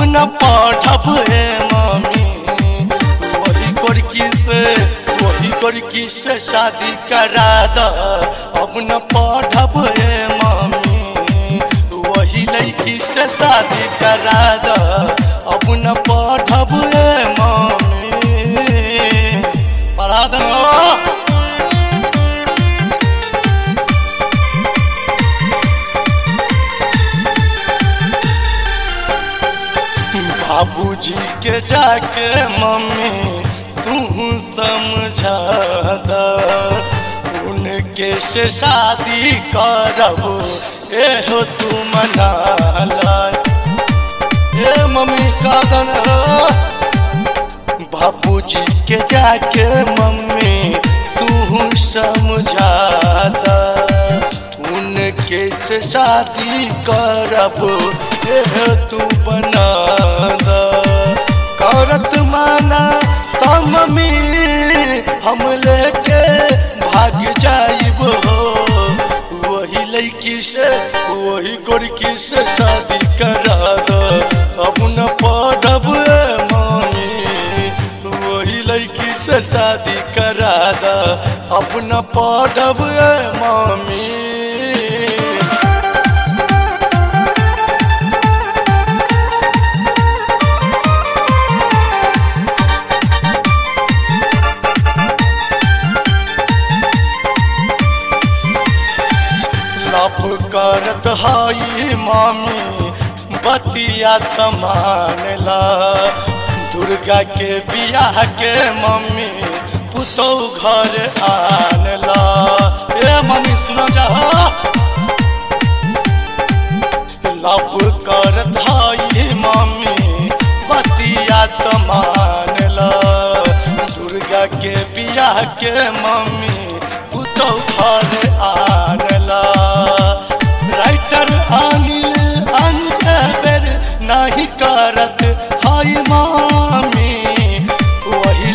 न पढ़ब हे मम्मी, वही गोरकी से शादी करा द। अब न पढ़ब हे मम्मी, वही लड़की से शादी करा द। अब न पढ़ब हे मम्मी, पढ़ा दो। बाबूजी के जाके मम्मी तू समझा द, उनके से शादी करब एहो तू मना ला। ए मम्मी का दन, बाबूजी के जाके मम्मी तू समझा द, उनके से शादी करब एहो तू बना द। करत माना तो मम्मी हम लेके भाग जाइब हो, वही लड़की से वही गोरकी से शादी करा दो। अब न पढ़ब मम्मी, वही लड़की से शादी करा दो। अब न पढ़ब मम्मी। करत हाई मामी बतिया तमानला, दुर्गा के बियाह के मम्मी पुतौ घर आनला। ए मम्मी सुनो जा, लब करत हाई मामी बतिया तमानला, दुर्गा के बियाह के मम्मी पुतौ घर आनला। राइटर अनिल अंजबर नहीं करत हाई मामी, वही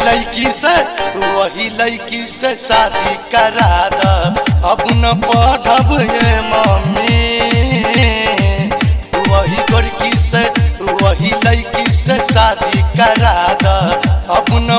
लड़की से शादी करा द। अब न पढ़ब हे मम्मी, वही लड़की से शादी करा द। अब न